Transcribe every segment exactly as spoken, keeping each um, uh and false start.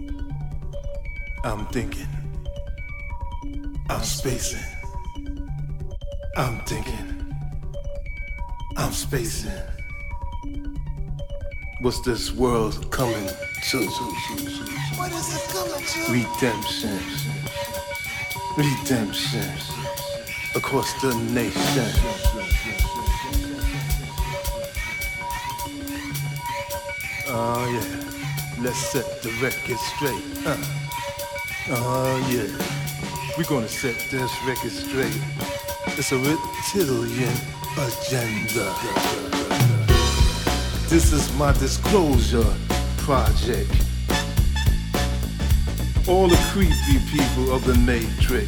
I'm thinking. I'm spacing. I'm thinking. I'm spacing. What's this world coming to? What is it coming to? Redemption. Redemption. Across the nation. Oh yeah. Let's set the record straight. Uh. Oh yeah. We're gonna set this record straight. It's a reptilian agenda. This is my disclosure project. All the creepy people of the Matrix,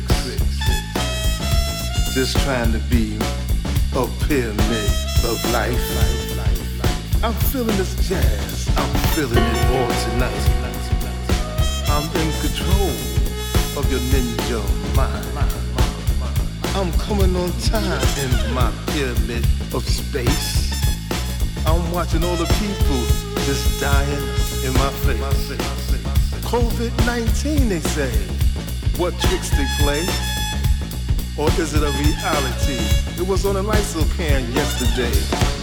just trying to be a pyramid of life. I'm feeling this jazz, I'm feeling it all tonight. I'm in control of your ninja mind. I'm coming on time in my pyramid of space. I'm watching all the people just dying in my face. covid nineteen, they say. What tricks they play? Or is it a reality? It was on a Lysol can yesterday.